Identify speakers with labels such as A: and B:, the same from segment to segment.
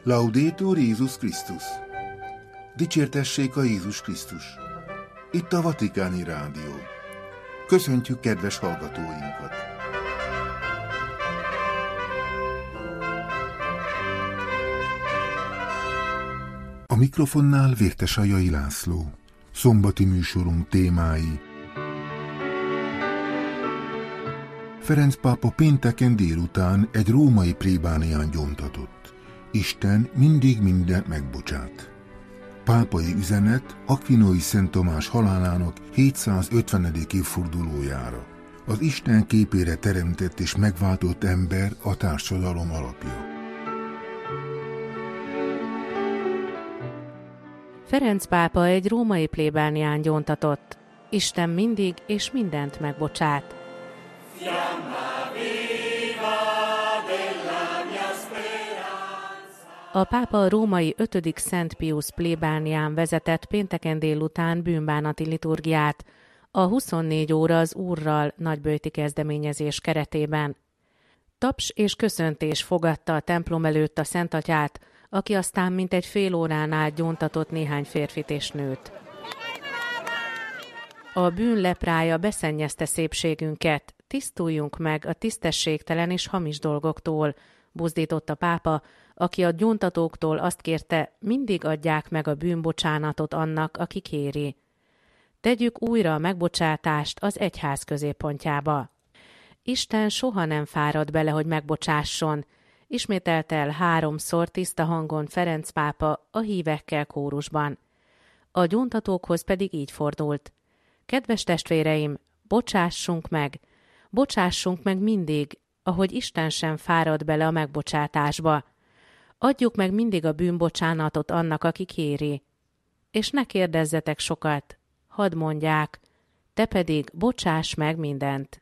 A: Laudetur Jézus Krisztus! Dicsértessék a Jézus Krisztus! Itt a Vatikáni Rádió. Köszöntjük kedves hallgatóinkat! A mikrofonnál Vértesajai László. Szombati műsorunk témái: Ferenc pápa pénteken délután egy római plébánián gyóntatott. Isten mindig mindent megbocsát. Pápai üzenet Akvinói Szent Tamás halálának 750. évfordulójára. Az Isten képére teremtett és megváltott ember a társadalom alapja.
B: Ferenc pápa egy római plébánián gyóntatott. Isten mindig és mindent megbocsát. A pápa a római 5. Szent Piusz plébánián vezetett pénteken délután bűnbánati liturgiát, a 24 óra az Úrral nagyböjti kezdeményezés keretében. Taps és köszöntés fogadta a templom előtt a Szentatyát, aki aztán mintegy fél órán át gyóntatott néhány férfit és nőt. A bűn leprája beszennyezte szépségünket, tisztuljunk meg a tisztességtelen és hamis dolgoktól, buzdított a pápa, aki a gyóntatóktól azt kérte, mindig adják meg a bűnbocsánatot annak, aki kéri. Tegyük újra a megbocsátást az egyház középpontjába. Isten soha nem fárad bele, hogy megbocsásson, ismételte el 3-szor tiszta hangon Ferenc pápa a hívekkel kórusban. A gyóntatókhoz pedig így fordult: kedves testvéreim, bocsássunk meg mindig, ahogy Isten sem fárad bele a megbocsátásba. Adjuk meg mindig a bűnbocsánatot annak, aki kéri. És ne kérdezzetek sokat, hadd mondják, te pedig bocsáss meg mindent.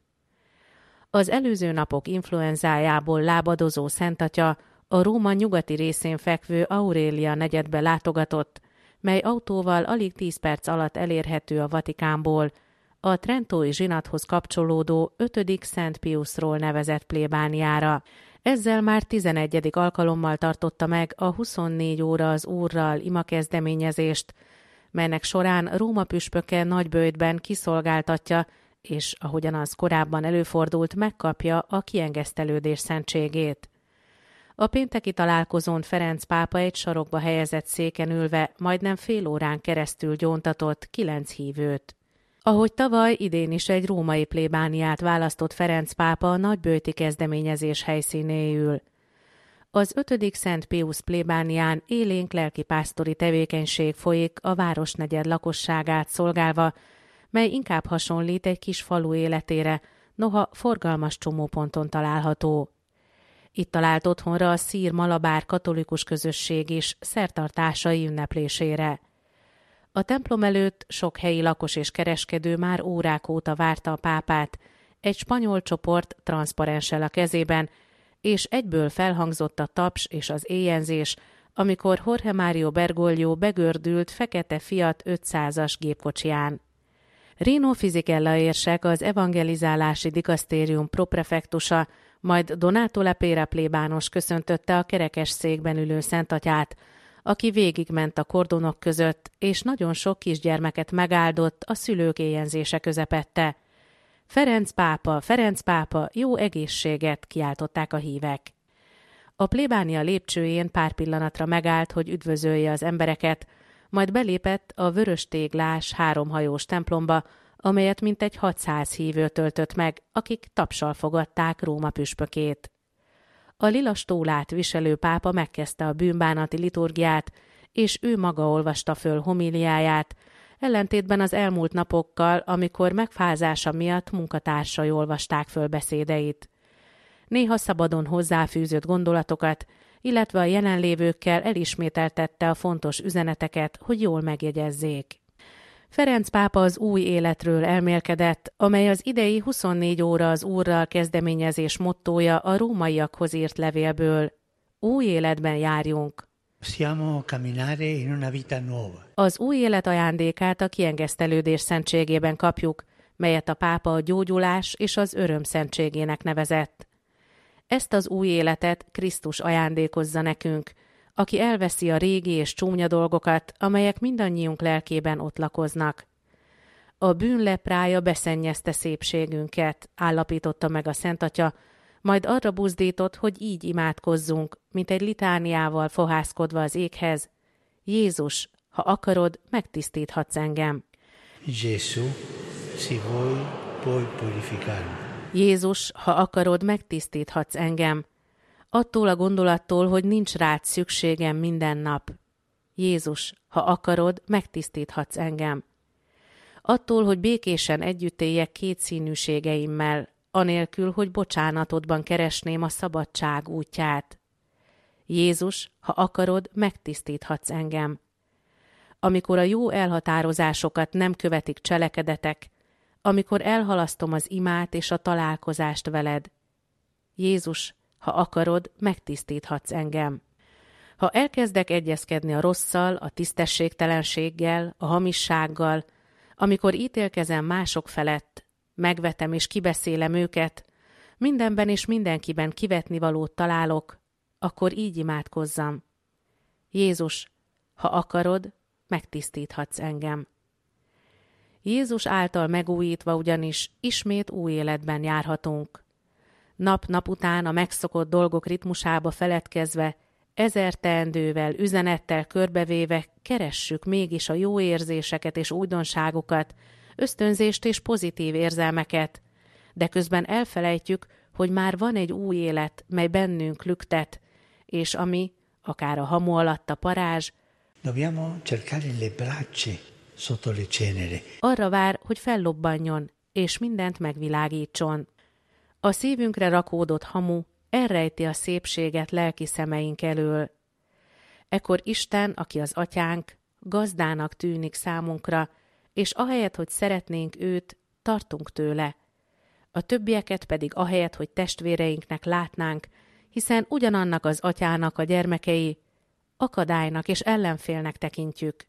B: Az előző napok influenzájából lábadozó Szentatya a Róma nyugati részén fekvő Aurélia negyedbe látogatott, mely autóval alig 10 perc alatt elérhető a Vatikánból, a trentói zsinathoz kapcsolódó 5. Szent Piuszról nevezett plébániára. Ezzel már 11. alkalommal tartotta meg a 24 óra az Úrral imakezdeményezést, melynek során Róma püspöke nagyböjtben kiszolgáltatja, és ahogyan az korábban előfordult, megkapja a kiengesztelődés szentségét. A pénteki találkozón Ferenc pápa egy sarokba helyezett széken ülve majdnem fél órán keresztül gyóntatott 9 hívőt. Ahogy tavaly, idén is egy római plébániát választott Ferenc pápa a nagyböjti kezdeményezés helyszínéül. Az 5. Szent Piusz plébánián élénk lelkipásztori tevékenység folyik a városnegyed lakosságát szolgálva, mely inkább hasonlít egy kis falu életére, noha forgalmas csomóponton található. Itt talált otthonra a szír malabár katolikus közösség is szertartásai ünneplésére. A templom előtt sok helyi lakos és kereskedő már órák óta várta a pápát, egy spanyol csoport transzparenssel a kezében, és egyből felhangzott a taps és az éjjenzés, amikor Jorge Mario Bergoglio begördült fekete Fiat 500-as gépkocsiján. Rino Fisichella érsek, az evangelizálási dikasztérium proprefektusa, majd Donato Lepera plébános köszöntötte a kerekes székben ülő Szentatyát, aki végigment a kordonok között, és nagyon sok kisgyermeket megáldott a szülők éjjenzése közepette. Ferenc pápa, jó egészséget, kiáltották a hívek. A plébánia lépcsőjén pár pillanatra megállt, hogy üdvözölje az embereket, majd belépett a vöröstéglás 3 hajós templomba, amelyet mintegy 600 hívő töltött meg, akik tapssal fogadták Róma püspökét. A lila stólát viselő pápa megkezdte a bűnbánati liturgiát, és ő maga olvasta föl homíliáját, ellentétben az elmúlt napokkal, amikor megfázása miatt munkatársai olvasták föl beszédeit. Néha szabadon hozzáfűzött gondolatokat, illetve a jelenlévőkkel elismételtette a fontos üzeneteket, hogy jól megjegyezzék. Ferenc pápa az új életről elmélkedett, amely az idei 24 óra az Úrral kezdeményezés mottója a rómaiakhoz írt levélből. Új életben járjunk. Az új élet ajándékát a kiengesztelődés szentségében kapjuk, melyet a pápa a gyógyulás és az öröm szentségének nevezett. Ezt az új életet Krisztus ajándékozza nekünk, aki elveszi a régi és csúnya dolgokat, amelyek mindannyiunk lelkében ott lakoznak. A bűn leprája beszennyezte szépségünket, állapította meg a Szent Atya, majd arra buzdított, hogy így imádkozzunk, mint egy litániával fohászkodva az éghez. Jézus, ha akarod, megtisztíthatsz engem. Jézus, ha akarod, megtisztíthatsz engem. Attól a gondolattól, hogy nincs rád szükségem minden nap. Jézus, ha akarod, megtisztíthatsz engem. Attól, hogy békésen együtt éljek kétszínűségeimmel, anélkül, hogy bocsánatodban keresném a szabadság útját. Jézus, ha akarod, megtisztíthatsz engem. Amikor a jó elhatározásokat nem követik cselekedetek, amikor elhalasztom az imát és a találkozást veled. Jézus, ha akarod, megtisztíthatsz engem. Ha elkezdek egyezkedni a rosszal, a tisztességtelenséggel, a hamissággal, amikor ítélkezem mások felett, megvetem és kibeszélem őket, mindenben és mindenkiben kivetnivalót találok, akkor így imádkozzam. Jézus, ha akarod, megtisztíthatsz engem. Jézus által megújítva ugyanis ismét új életben járhatunk. Nap-nap után a megszokott dolgok ritmusába feledkezve, 1000 teendővel, üzenettel körbevéve keressük mégis a jó érzéseket és újdonságokat, ösztönzést és pozitív érzelmeket, de közben elfelejtjük, hogy már van egy új élet, mely bennünk lüktet, és ami, akár a hamu alatt a parázs, arra vár, hogy fellobbanjon, és mindent megvilágítson. A szívünkre rakódott hamu elrejti a szépséget lelki szemeink elől. Ekkor Isten, aki az atyánk, gazdának tűnik számunkra, és ahelyett, hogy szeretnénk őt, tartunk tőle. A többieket pedig ahelyett, hogy testvéreinknek látnánk, hiszen ugyanannak az atyának a gyermekei, akadálynak és ellenfélnek tekintjük.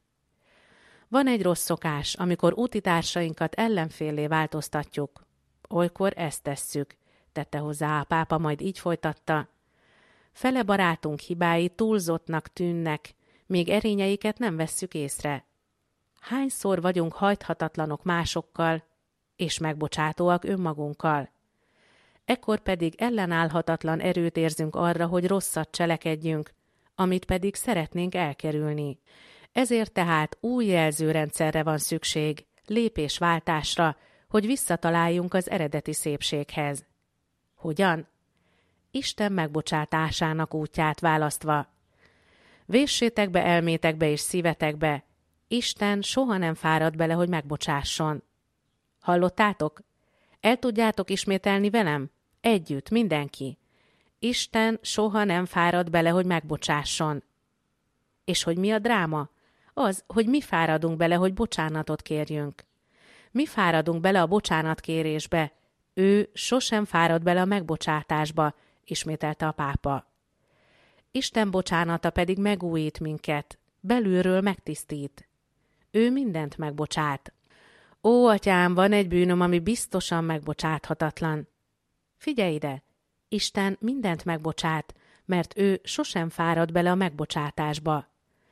B: Van egy rossz szokás, amikor útitársainkat ellenféllé változtatjuk. Olykor ezt tesszük, tette hozzá a pápa, majd így folytatta. Fele barátunk hibái túlzottnak tűnnek, még erényeiket nem vesszük észre. Hányszor vagyunk hajthatatlanok másokkal, és megbocsátóak önmagunkkal. Ekkor pedig ellenállhatatlan erőt érzünk arra, hogy rosszat cselekedjünk, amit pedig szeretnénk elkerülni. Ezért tehát új jelzőrendszerre van szükség, lépésváltásra, hogy visszataláljunk az eredeti szépséghez. Hogyan? Isten megbocsátásának útját választva. Véssétek be elmétekbe és szívetekbe, Isten soha nem fárad bele, hogy megbocsásson. Hallottátok? El tudjátok ismételni velem? Együtt, mindenki. Isten soha nem fárad bele, hogy megbocsásson. És hogy mi a dráma? Az, hogy mi fáradunk bele, hogy bocsánatot kérjünk. Mi fáradunk bele a bocsánatkérésbe, ő sosem fárad bele a megbocsátásba, ismételte a pápa. Isten bocsánata pedig megújít minket, belülről megtisztít. Ő mindent megbocsát. Ó, atyám, van egy bűnöm, ami biztosan megbocsáthatatlan. Figyelj ide, Isten mindent megbocsát, mert ő sosem fárad bele a megbocsátásba.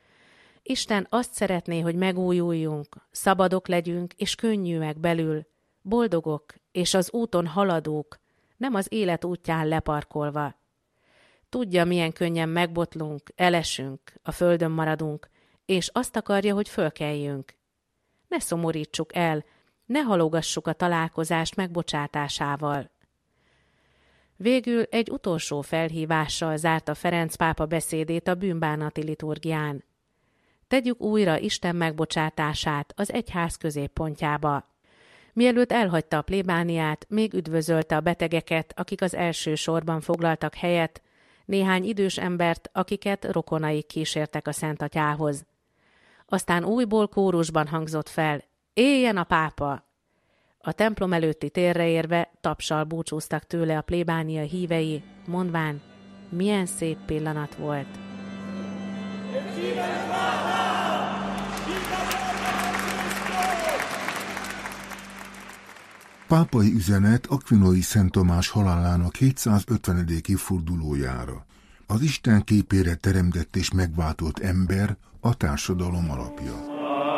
B: Isten azt szeretné, hogy megújuljunk, szabadok legyünk és könnyűek belül, boldogok és az úton haladók, nem az élet útján leparkolva. Tudja, milyen könnyen megbotlunk, elesünk, a földön maradunk, és azt akarja, hogy fölkeljünk. Ne szomorítsuk el, ne halogassuk a találkozást megbocsátásával. Végül egy utolsó felhívással zárta Ferenc pápa beszédét a bűnbánati liturgián. Tegyük újra Isten megbocsátását az egyház középpontjába. Mielőtt elhagyta a plébániát, még üdvözölte a betegeket, akik az első sorban foglaltak helyet, néhány idős embert, akiket rokonaik kísértek a Szent Atyához. Aztán újból kórusban hangzott fel, éljen a pápa! A templom előtti térre érve tapssal búcsúztak tőle a plébánia hívei, mondván, milyen szép pillanat volt.
A: Pápai üzenet Akvinói Szent Tamás halálának 750. évfordulójára. Az Isten képére teremtett és megváltott ember a társadalom alapja.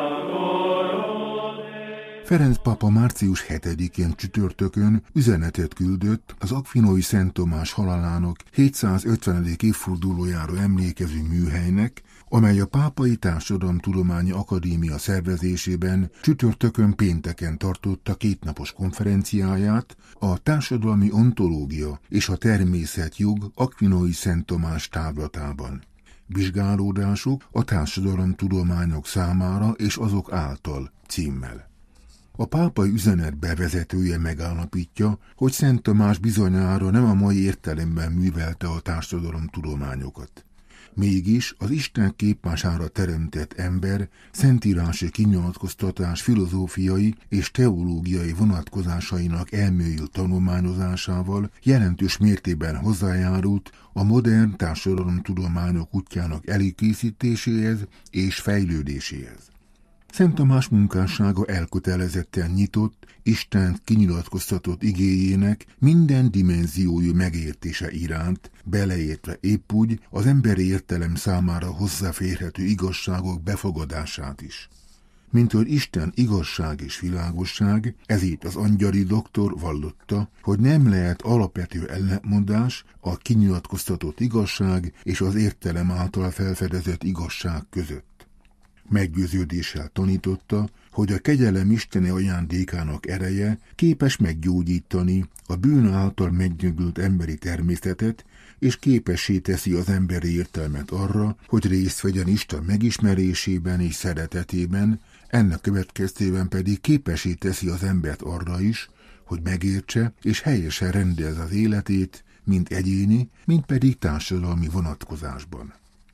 A: Ferenc pápa március 7-én csütörtökön üzenetet küldött az Akvinói Szent Tomás halálának 750. évfordulójára emlékező műhelynek, amely a Pápai Társadalomtudományi Akadémia szervezésében csütörtökön pénteken tartotta kétnapos konferenciáját a Társadalmi Ontológia és a Természetjog Akvinói Szent Tomás távlatában. Vizsgálódások a társadalomtudományok számára és azok által címmel. A pápai üzenet bevezetője megállapítja, hogy Szent Tamás bizonyára nem a mai értelemben művelte a társadalomtudományokat. Mégis az Isten képmására teremtett ember szentírási kinyilatkoztatás filozófiai és teológiai vonatkozásainak elmélyült tanulmányozásával jelentős mértékben hozzájárult a modern társadalomtudományok útjának előkészítéséhez és fejlődéséhez. Szent Tamás munkássága elkötelezetten nyitott, Isten kinyilatkoztatott igéjének minden dimenziójú megértése iránt, beleértve épp úgy az emberi értelem számára hozzáférhető igazságok befogadását is. Mint hogy Isten igazság és világosság, ezért az angyali doktor vallotta, hogy nem lehet alapvető ellentmondás a kinyilatkoztatott igazság és az értelem által felfedezett igazság között. Meggyőződéssel tanította, hogy a kegyelem isteni ajándékának ereje képes meggyógyítani a bűn által meggyöngült emberi természetet, és képessé teszi az emberi értelmet arra, hogy részt vegyen Isten megismerésében és szeretetében, ennek következtében pedig képessé teszi az embert arra is, hogy megértse és helyesen rendezze az életét, mind egyéni, mind pedig társadalmi vonatkozásban.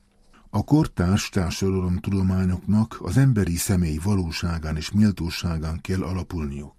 A: A kortárs társadalomtudományoknak az emberi személy valóságán és méltóságán kell alapulniuk.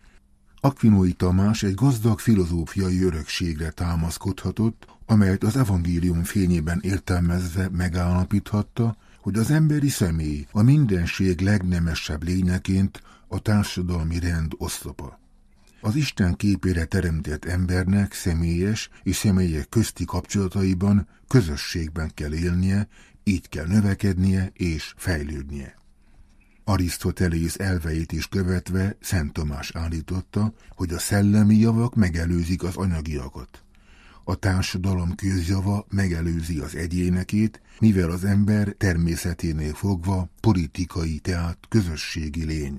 A: Akvinói Tamás egy gazdag filozófiai örökségre támaszkodhatott, amelyet az evangélium fényében értelmezve megállapíthatta, hogy az emberi személy a mindenség legnemesebb lényeként a társadalmi rend oszlopa. Az Isten képére teremtett embernek személyes és személyek közti kapcsolataiban közösségben kell élnie, így kell növekednie és fejlődnie. Arisztotelész elveit is követve Szent Tamás állította, hogy a szellemi javak megelőzik az anyagiakat. A társadalom közjava megelőzi az egyénekét, mivel az ember természeténél fogva politikai, tehát közösségi lény.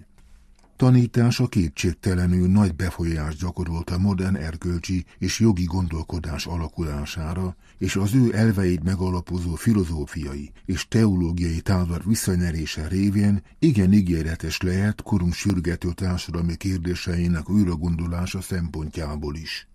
A: Tanítása kétségtelenül nagy befolyást gyakorolt a modern erkölcsi és jogi gondolkodás alakulására, és az ő elveit megalapozó filozófiai és teológiai távlat visszanyerése révén igen ígéretes lehet korunk sürgető társadalmi kérdéseinek újragondolása szempontjából is.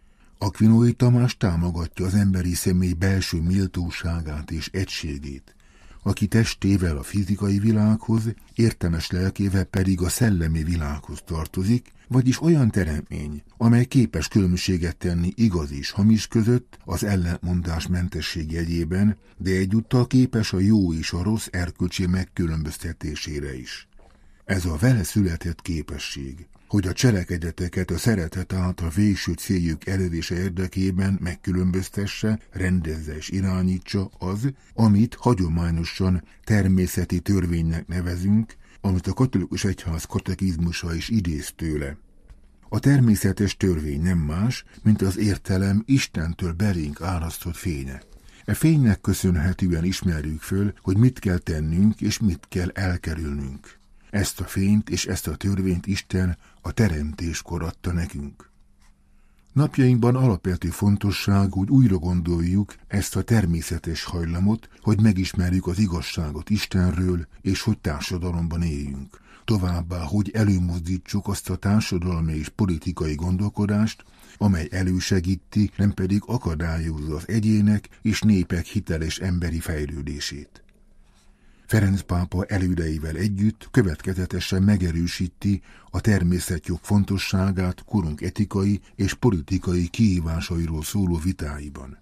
A: Akvinói Tamás támogatja az emberi személy belső méltóságát és egységét, aki testével a fizikai világhoz, értelmes lelkével pedig a szellemi világhoz tartozik, vagyis olyan teremtmény, amely képes különbséget tenni igaz és hamis között az ellentmondás mentesség jegyében, de egyúttal képes a jó és a rossz erkölcsi megkülönböztetésére is. Ez a vele született képesség, hogy a cselekedeteket a szeretet által végső céljuk elérése érdekében megkülönböztesse, rendezze és irányítsa az, amit hagyományosan természeti törvénynek nevezünk, amit a katolikus egyház katekizmusa is idéz tőle. A természetes törvény nem más, mint az értelem Istentől belénk árasztott fénye. E fénynek köszönhetően ismerjük föl, hogy mit kell tennünk és mit kell elkerülnünk. Ezt a fényt és ezt a törvényt Isten a teremtéskor adta nekünk. Napjainkban alapvető fontosság, hogy újra gondoljuk ezt a természetes hajlamot, hogy megismerjük az igazságot Istenről, és hogy társadalomban éljünk. Továbbá, hogy előmozdítsuk azt a társadalmi és politikai gondolkodást, amely elősegíti, nem pedig akadályozza az egyének és népek hiteles emberi fejlődését. Ferenc pápa elődeivel együtt következetesen megerősíti a természetjog fontosságát korunk etikai és politikai kihívásairól szóló vitáiban.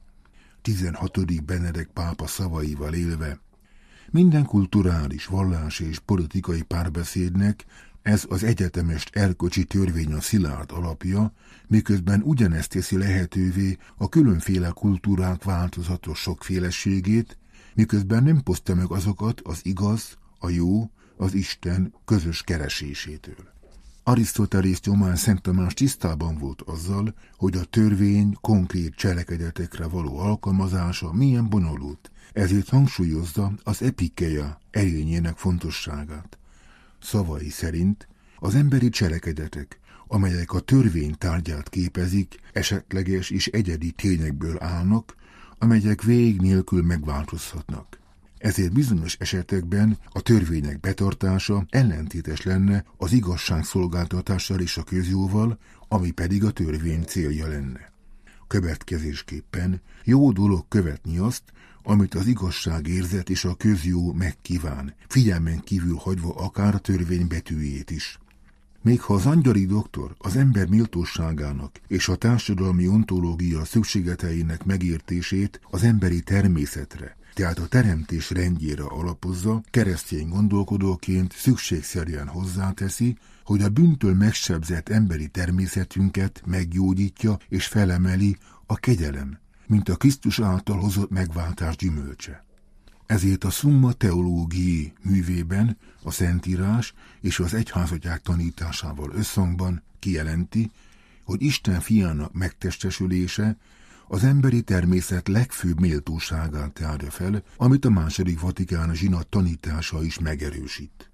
A: 16. Benedek pápa szavaival élve: minden kulturális, vallási és politikai párbeszédnek Ez az egyetemes erkölcsi törvény a szilárd alapja, miközben ugyanezt teszi lehetővé a különféle kultúrák változatos sokféleségét, miközben nem fosztja meg azokat az igaz, a jó, az Isten közös keresésétől. Arisztotelész nyomán Szent Tamás tisztában volt azzal, hogy a törvény konkrét cselekedetekre való alkalmazása milyen bonyolult, ezért hangsúlyozza az epikeia erényének fontosságát. Szavai szerint az emberi cselekedetek, amelyek a törvény tárgyát képezik, esetleges és egyedi tényekből állnak, amelyek vég nélkül megváltozhatnak. Ezért bizonyos esetekben a törvények betartása ellentétes lenne az igazságszolgáltatással és a közjóval, ami pedig a törvény célja lenne. Következésképpen jó dolog követni azt, amit az igazságérzet és a közjó megkíván, figyelmen kívül hagyva akár a törvény betűjét is. Még ha az angyali doktor az ember méltóságának és a társadalmi ontológia szükségleteinek megértését az emberi természetre, tehát a teremtés rendjére alapozza, keresztény gondolkodóként szükségszerűen hozzáteszi, hogy a bűntől megsebzett emberi természetünket meggyógyítja és felemeli a kegyelem, mint a Krisztus által hozott megváltás gyümölcse. Ezért a Summa Theologiae művében a Szentírás és az egyházatyák tanításával összhangban kijelenti, hogy Isten fiának megtestesülése az emberi természet legfőbb méltóságát tárja fel, amit a II. Vatikán zsinat tanítása is megerősít.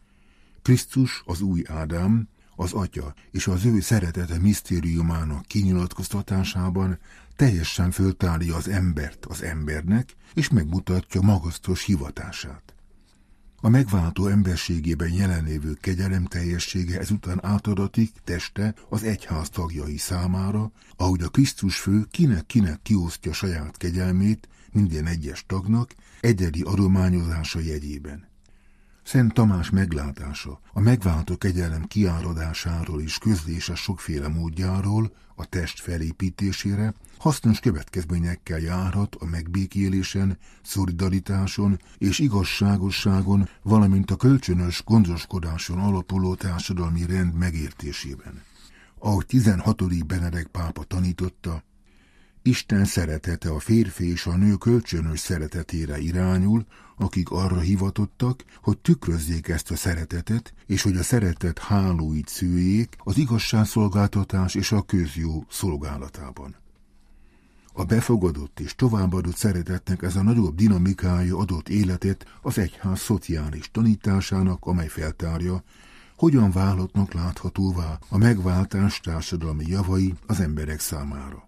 A: Krisztus, az új Ádám, az Atya és az ő szeretete misztériumának kinyilatkoztatásában teljesen föltárja az embert az embernek, és megmutatja magasztos hivatását. A megváltó emberségében jelenlévő kegyelem teljessége ezután átadatik teste az egyház tagjai számára, ahogy a Krisztus fő kinek kiosztja saját kegyelmét minden egyes tagnak egyedi adományozása jegyében. Szent Tamás meglátása a megváltó kegyelem kiáradásáról és közlése sokféle módjáról a test felépítésére hasznos következményekkel járhat a megbékélésen, szolidaritáson és igazságosságon, valamint a kölcsönös gondoskodáson alapuló társadalmi rend megértésében. Ahogy 16. Benedek pápa tanította, Isten szeretete a férfi és a nő kölcsönös szeretetére irányul, akik arra hivatottak, hogy tükrözzék ezt a szeretetet, és hogy a szeretet hálóit szőjék az igazságszolgáltatás és a közjó szolgálatában. A befogadott és továbbadott szeretetnek ez a nagyobb dinamikája adott életet az egyház szociális tanításának, amely feltárja, hogyan válhatnak láthatóvá a megváltás társadalmi javai az emberek számára.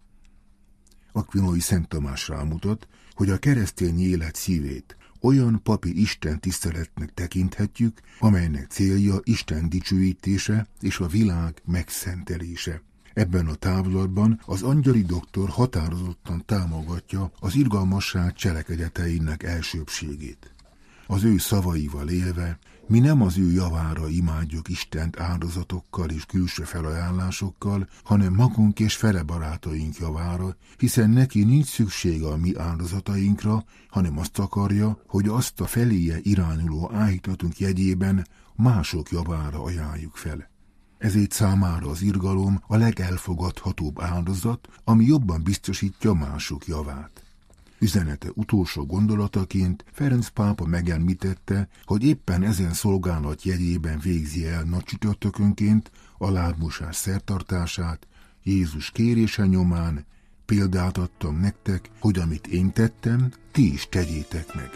A: Akvinói Szent Tamás rámutat, hogy a keresztény élet szívét olyan papi Isten tiszteletnek tekinthetjük, amelynek célja Isten dicsőítése és a világ megszentelése. Ebben a távlatban az angyali doktor határozottan támogatja az irgalmasság cselekedeteinek elsőbbségét. Az ő szavaival élve, mi nem az ő javára imádjuk Istent áldozatokkal és külső felajánlásokkal, hanem magunk és fele barátaink javára, hiszen neki nincs szüksége a mi áldozatainkra, hanem azt akarja, hogy azt a feléje irányuló áhítatunk jegyében mások javára ajánljuk fel. Ezért számára az irgalom a legelfogadhatóbb áldozat, ami jobban biztosítja mások javát. Üzenete utolsó gondolataként Ferenc pápa megemlítette, hogy éppen ezen szolgálat jegyében végzi el nagycsütörtökönként a lábmosás szertartását, Jézus kérése nyomán példát adtam nektek, hogy amit én tettem, ti is tegyétek meg.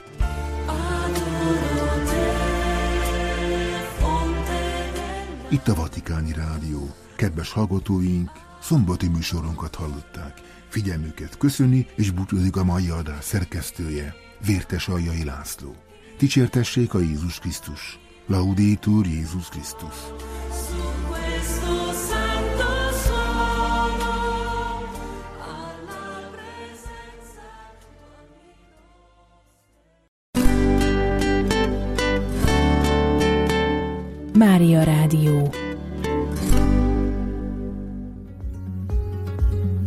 A: Itt a Vatikáni Rádió. Kedves hallgatóink, szombati műsorunkat hallották. Figyelmüket köszöni és búcsúzik a mai adás szerkesztője, Vértes Aljai László. Dicsértessék a Jézus Krisztus. Laudetur Jézus Krisztus.
C: Mária Rádió.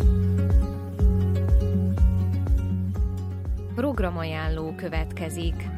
D: Programajánló következik.